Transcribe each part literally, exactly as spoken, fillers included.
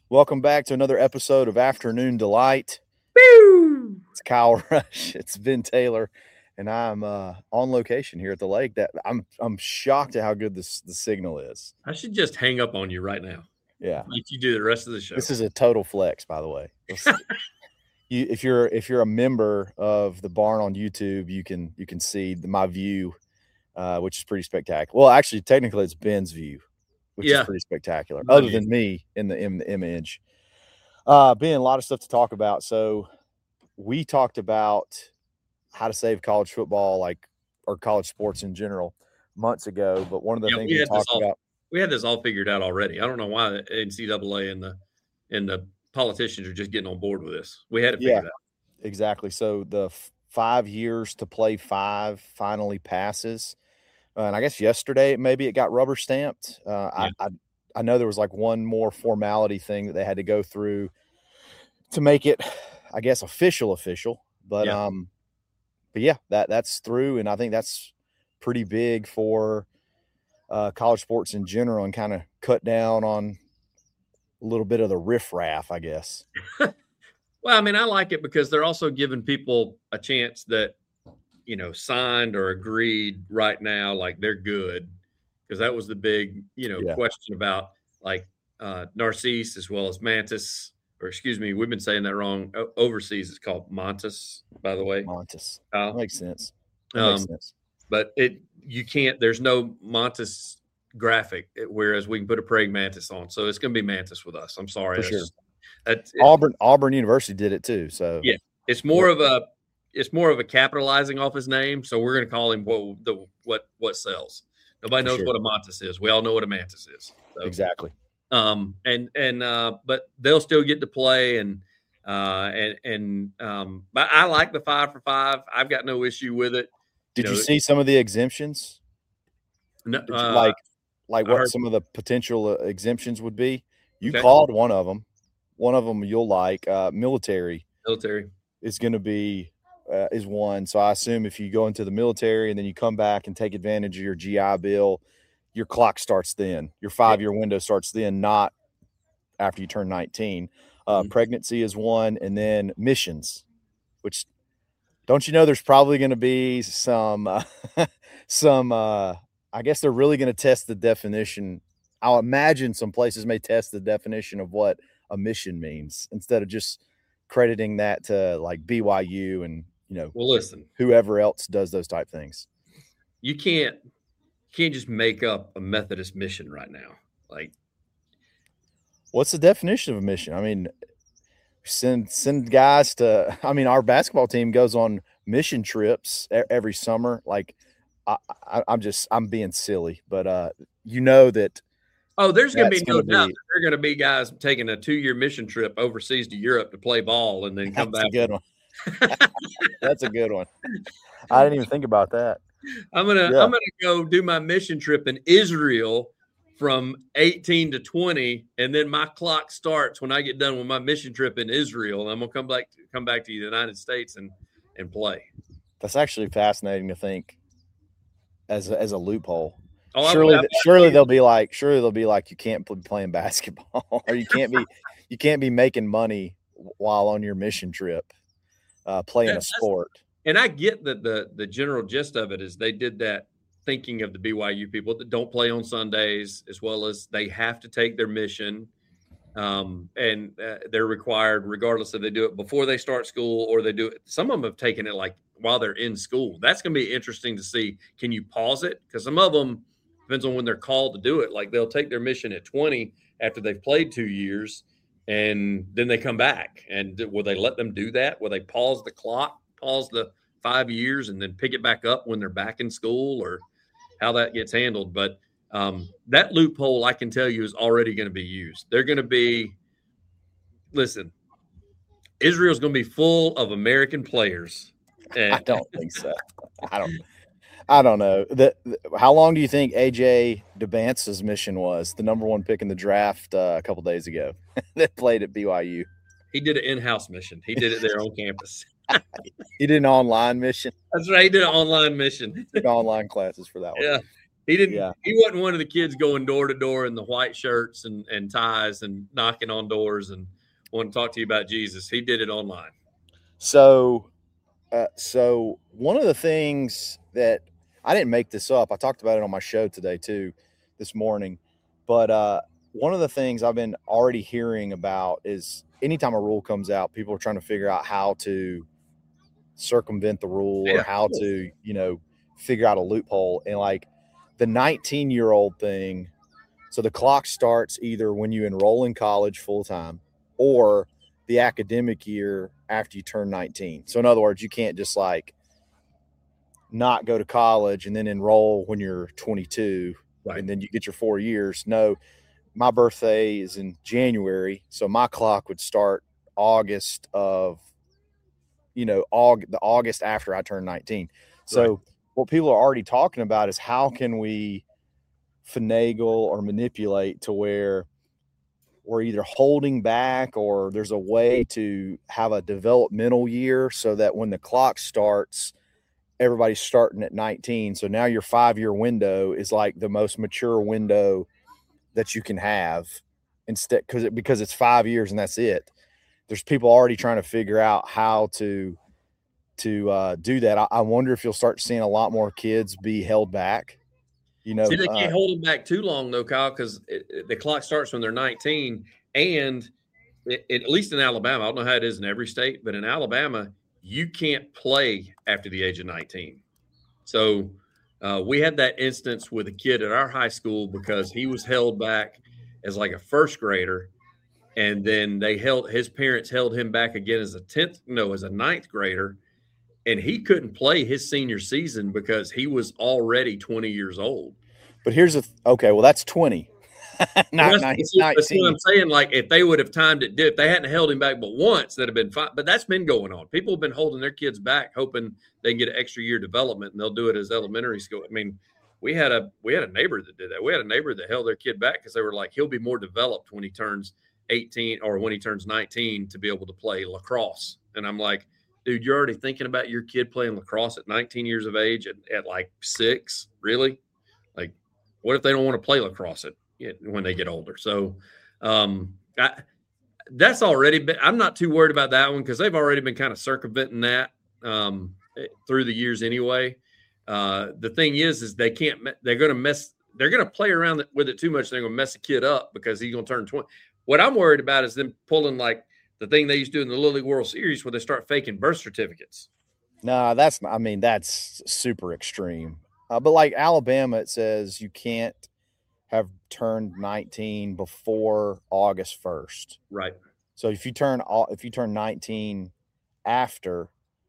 Welcome back to another episode of Afternoon Delight. Woo! It's Kyle Rush. It's Ben Taylor, and I'm uh, on location here at the lake. That I'm I'm shocked at how good this the signal is. I should just hang up on you right now. Yeah, like you do the rest of the show. This is a total flex, by the way. you, if you're if you're a member of the barn on YouTube, you can you can see the, my view, uh, which is pretty spectacular. Well, actually, technically, it's Ben's view, which yeah. is pretty spectacular. Other than me in the in the image. Uh, Ben, a lot of stuff to talk about. So we talked about how to save college football, like or college sports in general, months ago. But one of the yeah, things we, we talked all, about, we had this all figured out already. I don't know why the N C double A and the and the politicians are just getting on board with this. We had it figured yeah, out. Exactly. So the f- five years to play five finally passes, uh, and I guess yesterday maybe it got rubber stamped. Uh, yeah. I, I I know there was like one more formality thing that they had to go through to make it, I guess, official, official. But, yeah. um, but yeah, that that's through. And I think that's pretty big for uh, college sports in general and kind of cut down on a little bit of the riffraff, I guess. Well, I mean, I like it because they're also giving people a chance that, you know, signed or agreed right now, like they're good. Because that was the big, you know, yeah. question about like uh, Narcisse as well as Mantis, or excuse me, we've been saying that wrong. O- overseas, it's called Montes, by the way. Montes. Uh, that makes sense. That um, makes sense. But it, you can't. There's no Montes graphic, whereas we can put a praying mantis on. So it's going to be Mantis with us. I'm sorry. For sure. That's, Auburn Auburn University did it too. So yeah, it's more of a it's more of a capitalizing off his name. So we're going to call him what the what what sells. Nobody knows sure. what a mantis is. We all know what a mantis is. So, exactly. Um, and, and, uh, but they'll still get to play and, uh, and, and, um, but I like the five for five. I've got no issue with it. Did you, know, you see some of the exemptions? No, uh, you, like, like what some of the potential uh, exemptions would be? You okay. called one of them. One of them you'll like. Uh, military. Military is going to be. Uh, is one. So I assume if you go into the military and then you come back and take advantage of your G I Bill, your clock starts then. Your five-year window starts then, not after you turn nineteen. Uh, mm-hmm. Pregnancy is one, and then missions, which don't you know there's probably going to be some, uh, some. Uh, I guess they're really going to test the definition. I'll imagine some places may test the definition of what a mission means instead of just crediting that to like B Y U and, you know, well, listen, whoever else does those type things. You can't, can't just make up a Methodist mission right now. Like, what's the definition of a mission? I mean, send, send guys to, I mean, our basketball team goes on mission trips every summer. Like I, I I'm just, I'm being silly, but uh, you know that, Oh, there's going to be no doubt that there are going to be guys taking a two-year mission trip overseas to Europe to play ball and then come that's back. That's a good one. That's a good one. I didn't even think about that. I'm gonna yeah. I'm gonna go do my mission trip in Israel from eighteen to twenty, and then my clock starts when I get done with my mission trip in Israel, and I'm gonna come back come back to the United States and and play. That's actually fascinating to think as a, as a loophole. Oh, surely, I, I, surely I, they'll be like, surely they'll be like, you can't be playing basketball, or you can't be, you can't be making money while on your mission trip, uh, playing a sport. And I get that the the general gist of it is they did that thinking of the B Y U people that don't play on Sundays, as well as they have to take their mission, um, and uh, they're required, regardless if they do it before they start school or they do it. Some of them have taken it like while they're in school. That's going to be interesting to see. Can you pause it? Because some of them. Depends on when they're called to do it. Like they'll take their mission at twenty after they've played two years and then they come back. And will they let them do that? Will they pause the clock, pause the five years and then pick it back up when they're back in school, or how that gets handled? But um, that loophole, I can tell you, is already going to be used. They're going to be, listen, Israel's going to be full of American players. And I don't think so. I don't I don't know. The, the, how long do you think A J DeBance's mission was? The number one pick in the draft uh, a couple days ago that played at B Y U. He did an in-house mission. He did it there on campus. He did an online mission. That's right. He did an online mission. He took online classes for that one. Yeah. He didn't. Yeah. He wasn't one of the kids going door to door in the white shirts and, and ties and knocking on doors and wanting to talk to you about Jesus. He did it online. So, uh, so one of the things that I didn't make this up, I talked about it on my show today too, this morning. But uh, one of the things I've been already hearing about is anytime a rule comes out, people are trying to figure out how to circumvent the rule or Yeah. how to, you know, figure out a loophole. And like the nineteen year old thing, so the clock starts either when you enroll in college full time or the academic year after you turn nineteen. So in other words, you can't just like not go to college and then enroll when you're twenty-two, Right. and then you get your four years. No, my birthday is in January, so my clock would start August of, you know, Aug- the August after I turned nineteen. So Right. what people are already talking about is how can we finagle or manipulate to where we're either holding back or there's a way to have a developmental year so that when the clock starts, everybody's starting at nineteen. So now your five-year window is like the most mature window that you can have instead because it, because it's five years and that's it. There's people already trying to figure out how to to uh, do that. I, I wonder if you'll start seeing a lot more kids be held back. You know, See, they uh, can't hold them back too long, though, Kyle, because the clock starts when they're nineteen. And it, it, at least in Alabama, I don't know how it is in every state, but in Alabama, you can't play after the age of nineteen. So uh, we had that instance with a kid at our high school because he was held back as like a first grader. And then they held his parents held him back again as a tenth, no, as a ninth grader. And he couldn't play his senior season because he was already twenty years old. but here's a okay. Well, that's twenty, not that's, nineteen. that's what I'm saying. Like if they would have timed it, if they hadn't held him back but once, that'd have been fine. But that's been going on. People have been holding their kids back, hoping they can get an extra year development, and they'll do it as elementary school. I mean, we had a we had a neighbor that did that. We had a neighbor that held their kid back because they were like, he'll be more developed when he turns eighteen or when he turns nineteen to be able to play lacrosse. And I'm like, dude, you're already thinking about your kid playing lacrosse at nineteen years of age at, at like six? Really? Like, what if they don't want to play lacrosse at, when they get older? So um, I, that's already been – I'm not too worried about that one because they've already been kind of circumventing that um, through the years anyway. Uh, the thing is, is they can't – they're going to mess – they're going to play around with it too much. They're going to mess a kid up because he's going to turn twenty. What I'm worried about is them pulling like the thing they used to do in the Little League World Series where they start faking birth certificates. No, that's, I mean, that's super extreme. Uh, but like Alabama, it says you can't have turned nineteen before August first. Right. So if you turn if you turn nineteen after,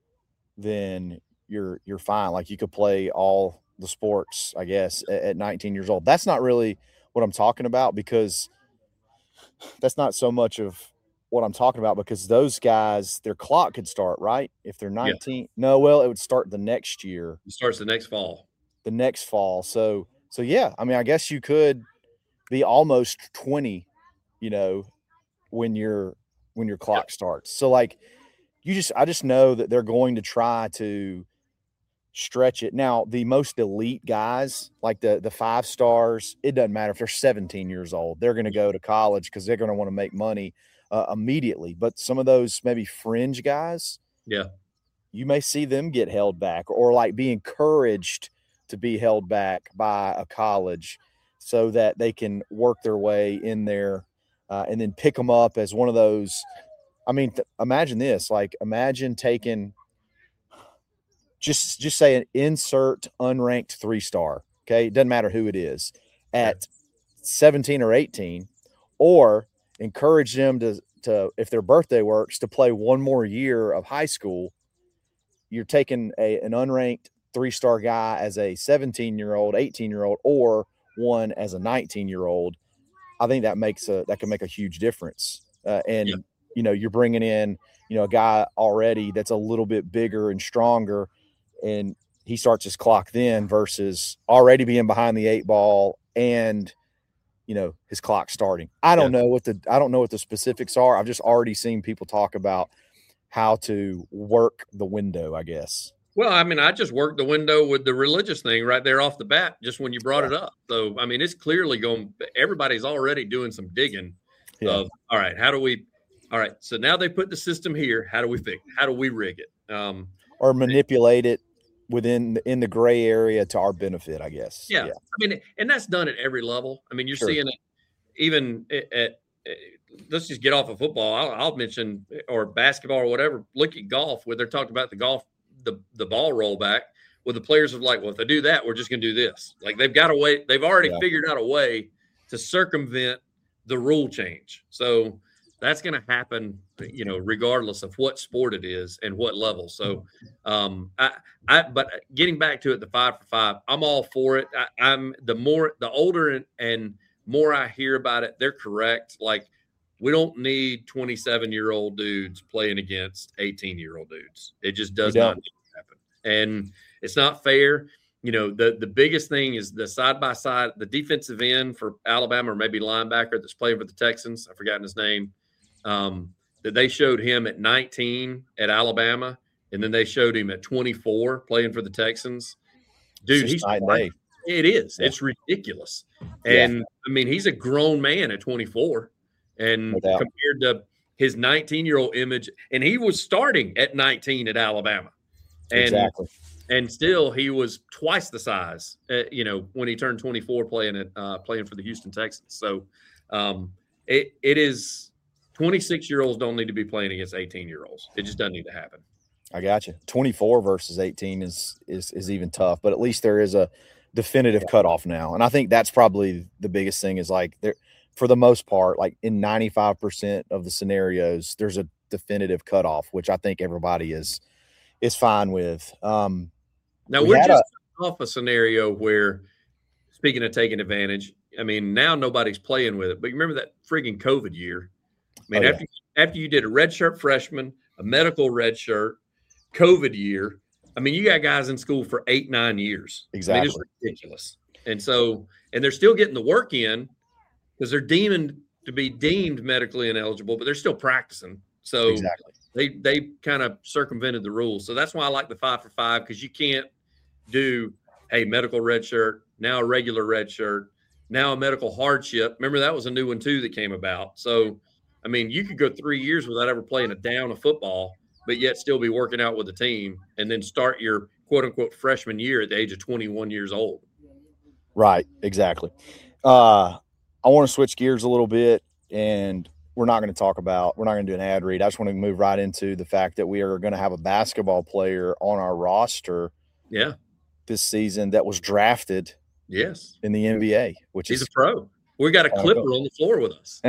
then you're you're fine. Like you could play all the sports, I guess, at, at nineteen years old. That's not really what I'm talking about because that's not so much of what I'm talking about because those guys, their clock could start, right? If they're nineteen. Yeah. No, well, it would start the next year. It starts the next fall. The next fall. So, so yeah, I mean, I guess you could be almost twenty, you know, when your when your clock yep. starts. So like you just I just know that they're going to try to stretch it. Now, the most elite guys, like the the five stars, it doesn't matter if they're seventeen years old. They're going to go to college because they're going to want to make money uh, immediately. But some of those maybe fringe guys, yeah, you may see them get held back or like be encouraged to be held back by a college so that they can work their way in there uh, and then pick them up as one of those. I mean, th- imagine this, like imagine taking just, just say an insert unranked three-star. Okay. It doesn't matter who it is at seventeen or eighteen, or encourage them to, to, if their birthday works, to play one more year of high school. You're taking a, an unranked three-star guy as a seventeen-year-old, eighteen-year-old, or one as a nineteen-year-old. I think that makes a that can make a huge difference. Uh, and yeah. you know, you're bringing in you know a guy already that's a little bit bigger and stronger, and he starts his clock then versus already being behind the eight ball and you know his clock starting. I don't yeah. know what the I don't know what the specifics are. I've just already seen people talk about how to work the window, I guess. Well, I mean, I just worked the window with the religious thing right there off the bat, just when you brought Yeah. it up. So, I mean, it's clearly going, everybody's already doing some digging Yeah. of, all right, how do we, all right, so now they put the system here. How do we fix it? How do we rig it? Um, or manipulate it within in the gray area to our benefit, I guess. yeah. Yeah. I mean, and that's done at every level. I mean, you're Sure. seeing it even at, at, at, let's just get off of football. I'll, I'll mention, or basketball or whatever. Look at golf, where they're talking about the golf, the, the ball rollback, where the players are like, well, if they do that, we're just going to do this. Like they've got a way, they've already Yeah. figured out a way to circumvent the rule change. So that's going to happen, you know, regardless of what sport it is and what level. So, um, I, I, but getting back to it, the five for five, I'm all for it. I, I'm the more, the older and, and more I hear about it, they're correct. Like, we don't need twenty-seven year old dudes playing against eighteen year old dudes. It just does not need to happen. And it's not fair. You know, the, the biggest thing is the side by side, the defensive end for Alabama, or maybe linebacker that's playing for the Texans. I've forgotten his name. Um, that they showed him at nineteen at Alabama, and then they showed him at twenty-four playing for the Texans. Dude, he's night and day. It is. Yeah. It's ridiculous. And Yeah. I mean, he's a grown man at twenty-four. And No doubt. compared to his nineteen-year-old image, and he was starting at nineteen at Alabama. And, Exactly. and still he was twice the size, uh, you know, when he turned twenty-four playing at uh, playing for the Houston Texans. So um, it it is twenty-six-year-olds don't need to be playing against eighteen-year-olds. It just doesn't need to happen. I got you. twenty-four versus eighteen is is is even tough, but at least there is a definitive cutoff now. And I think that's probably the biggest thing is like there, for the most part, like in ninety-five percent of the scenarios, there's a definitive cutoff, which I think everybody is is fine with. Um, now we we're had just off a scenario where, speaking of taking advantage, I mean, now nobody's playing with it. But you remember that friggin' COVID year? I mean, Oh, yeah. after after you did a redshirt freshman, a medical redshirt, COVID year. I mean, you got guys in school for eight, nine years. I mean, Exactly. it's ridiculous. And so, and they're still getting the work in because they're deemed to be deemed medically ineligible, but they're still practicing. So Exactly. they they kind of circumvented the rules. So that's why I like the five for five, because you can't do, hey, medical red shirt, now a regular red shirt, now a medical hardship. Remember, that was a new one too that came about. So, I mean, you could go three years without ever playing a down of football, but yet still be working out with the team, and then start your quote unquote freshman year at the age of twenty-one years old. Right. Exactly. Uh, I want to switch gears a little bit, and we're not going to talk about, we're not going to do an ad read. I just want to move right into the fact that we are going to have a basketball player on our roster Yeah. this season that was drafted Yes. in the N B A, which He's is a pro. We got a Oh, Clipper cool. on the floor with us.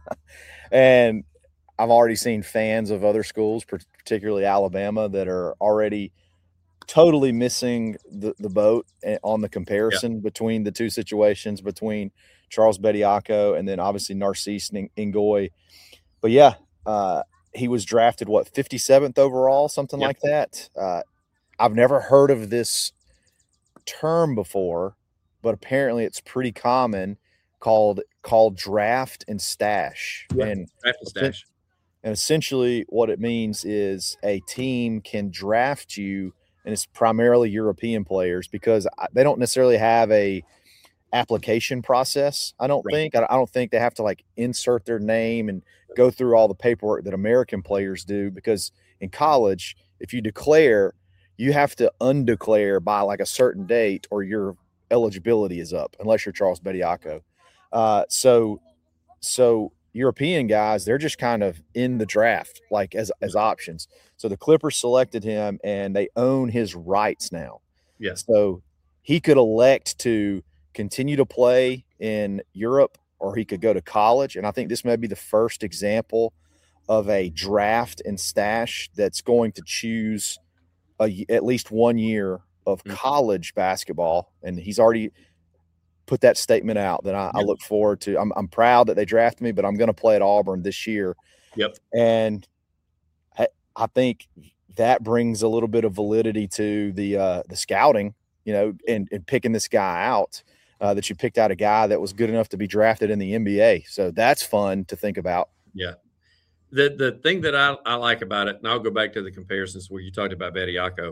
and I've already seen fans of other schools, particularly Alabama, that are already totally missing the, the boat on the comparison yeah. between the two situations, between Charles Bediako and then obviously Narcisse Ngoy. But yeah, uh, he was drafted, what, fifty-seventh overall, something yep. like that. Uh, I've never heard of this term before, but apparently it's pretty common, called called draft and stash. Yeah, and draft and stash. And essentially what it means is a team can draft you, and it's primarily European players because they don't necessarily have a application process. I don't right. think, I don't think they have to like insert their name and go through all the paperwork that American players do, because in college, if you declare, you have to undeclare by like a certain date or your eligibility is up, unless you're Charles Bediako. Uh, so, so European guys, they're just kind of in the draft, like as, as options. So the Clippers selected him and they own his rights now. Yeah. So he could elect to continue to play in Europe, or he could go to college. And I think this may be the first example of a draft and stash that's going to choose a, at least one year of mm-hmm. college basketball. And he's already put that statement out that I, yep. I look forward to. I'm, I'm proud that they drafted me, but I'm going to play at Auburn this year. Yep. And I, I think that brings a little bit of validity to the, uh, the scouting, you know, and, and picking this guy out. Uh, that you picked out a guy that was good enough to be drafted in the N B A. So that's fun to think about. Yeah. The the thing that I, I like about it, and I'll go back to the comparisons where you talked about Bediako.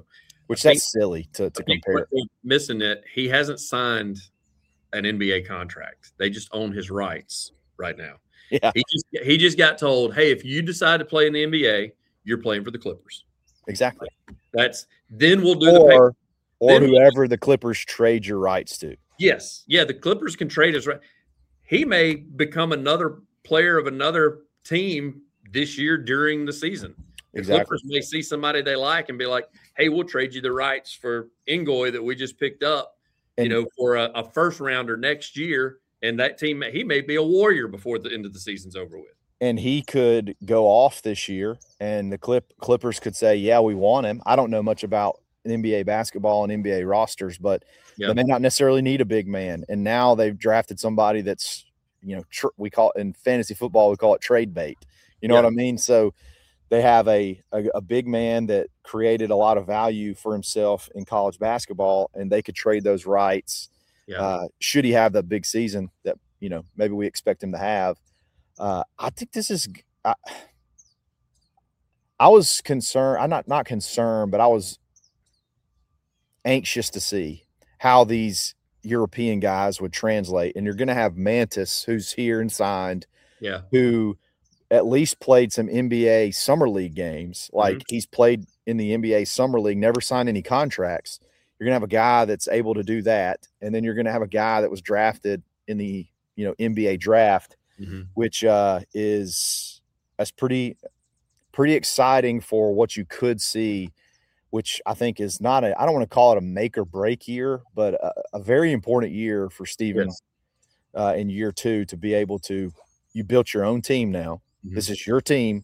which that's silly to, to compare. Missing it, he hasn't signed an N B A contract. They just own his rights right now. Yeah. He just, he just got told, hey, if you decide to play in the N B A, you're playing for the Clippers. Exactly. That's then we'll do or, the paper. Or then whoever we'll, the Clippers trade your rights to. Yes. Yeah, the Clippers can trade his right. He may become another player of another team this year during the season. The exactly. Clippers may see somebody they like and be like, hey, we'll trade you the rights for Ngoy that we just picked up, and, you know, for a, a first rounder next year. And that team, he may be a Warrior before the end of the season's over with. And he could go off this year, and the Clip Clippers could say, yeah, we want him. I don't know much about N B A basketball and N B A rosters, but yeah. they may not necessarily need a big man. And now they've drafted somebody that's, you know, tr- we call it in fantasy football, we call it trade bait. You know yeah. what I mean? So they have a, a a big man that created a lot of value for himself in college basketball, and they could trade those rights. Yeah. Uh, should he have the big season that, you know, maybe we expect him to have. Uh, I think this is I, I was concerned. I'm not not concerned, but I was anxious to see how these European guys would translate. And you're going to have Mantis, who's here and signed, yeah, who at least played some N B A summer league games. Like mm-hmm. he's played in the N B A summer league, never signed any contracts. You're going to have a guy that's able to do that. And then you're going to have a guy that was drafted in the, you know, N B A draft, mm-hmm. which uh, is that's pretty, pretty exciting for what you could see, which I think is not a, I don't want to call it a make or break year, but a, a very important year for Steven yes. uh, in year two to be able to, you built your own team now. Mm-hmm. This is your team,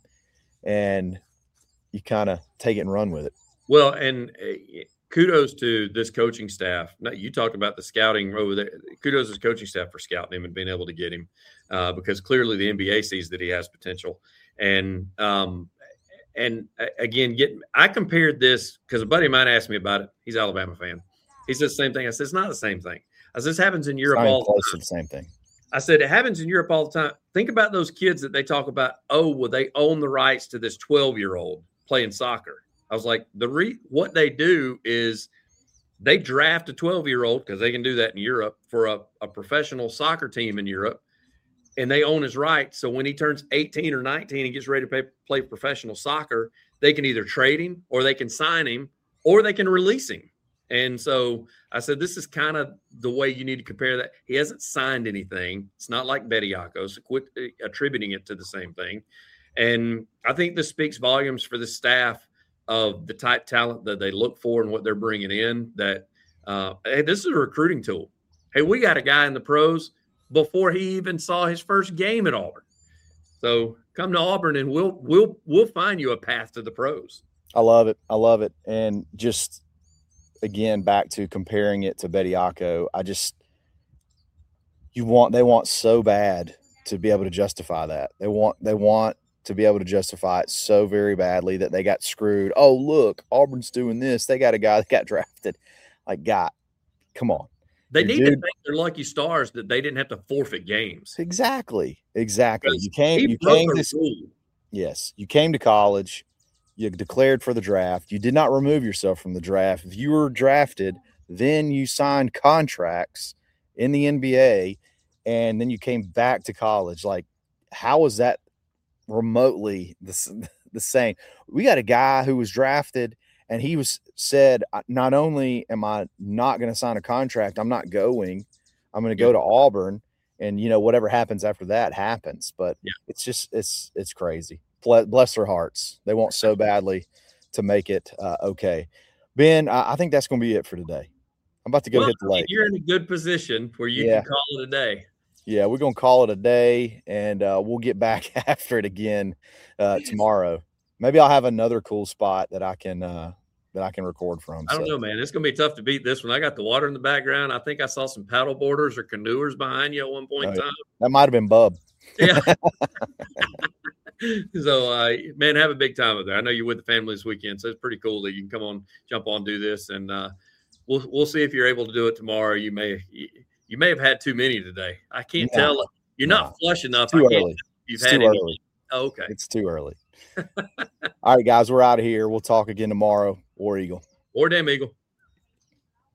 and you kind of take it and run with it. Well, and uh, kudos to this coaching staff. Now, you talked about the scouting over there. Kudos to the coaching staff for scouting him and being able to get him uh, because clearly the N B A sees that he has potential. And, um, and again, get I compared this because a buddy of mine asked me about it. He's an Alabama fan. He said the same thing. I said, it's not the same thing. I said, this happens in Europe all the time. The same thing. I said, it happens in Europe all the time. Think about those kids that they talk about. Oh, well, they own the rights to this twelve-year-old playing soccer. I was like, the re- what they do is they draft a twelve-year-old because they can do that in Europe for a, a professional soccer team in Europe, and they own his rights. So when he turns eighteen or nineteen and gets ready to play, play professional soccer, they can either trade him or they can sign him or they can release him. And so I said, this is kind of the way you need to compare that. He hasn't signed anything. It's not like Bediako, so quit attributing it to the same thing. And I think this speaks volumes for the staff of the type talent that they look for and what they're bringing in, that, uh, hey, this is a recruiting tool. Hey, we got a guy in the pros before he even saw his first game at Auburn. So come to Auburn and we'll, we'll, we'll find you a path to the pros. I love it. I love it. And just, again, back to comparing it to Bediako, I just, you want, they want so bad to be able to justify that. They want, they want to be able to justify it so very badly that they got screwed. Oh, look, Auburn's doing this. They got a guy that got drafted. Like, God, come on. They Your need dude, to thank their lucky stars that they didn't have to forfeit games. Exactly. Exactly. You came, you came to, yes, you came to college. You declared for the draft. You did not remove yourself from the draft. If you were drafted, then you signed contracts in the N B A, and then you came back to college. Like, how is that remotely the, the same? We got a guy who was drafted, and he was said, not only am I not going to sign a contract, I'm not going. I'm going to go yeah. to Auburn, and, you know, whatever happens after that happens. But yeah. it's just it's it's crazy. Bless their hearts. They want so badly to make it uh, okay. Ben, I, I think that's going to be it for today. I'm about to go well, hit the lake. You're in a good position where you yeah. can call it a day. Yeah, we're going to call it a day, and uh, we'll get back after it again uh, tomorrow. Maybe I'll have another cool spot that I can uh, that I can record from. I don't so. know, man. It's going to be tough to beat this one. I got the water in the background. I think I saw some paddle boarders or canoers behind you at one point oh, in time. That might have been Bub. Yeah. So, uh, man, have a big time with there. I know you're with the family this weekend, so it's pretty cool that you can come on, jump on, do this, and uh, we'll we'll see if you're able to do it tomorrow. You may you may have had too many today. I can't no, tell. You're no. not flush enough. It's too I early. You've it's had too any. early. Oh, okay. It's too early. All right, guys, we're out of here. We'll talk again tomorrow. War Eagle. War Damn Eagle.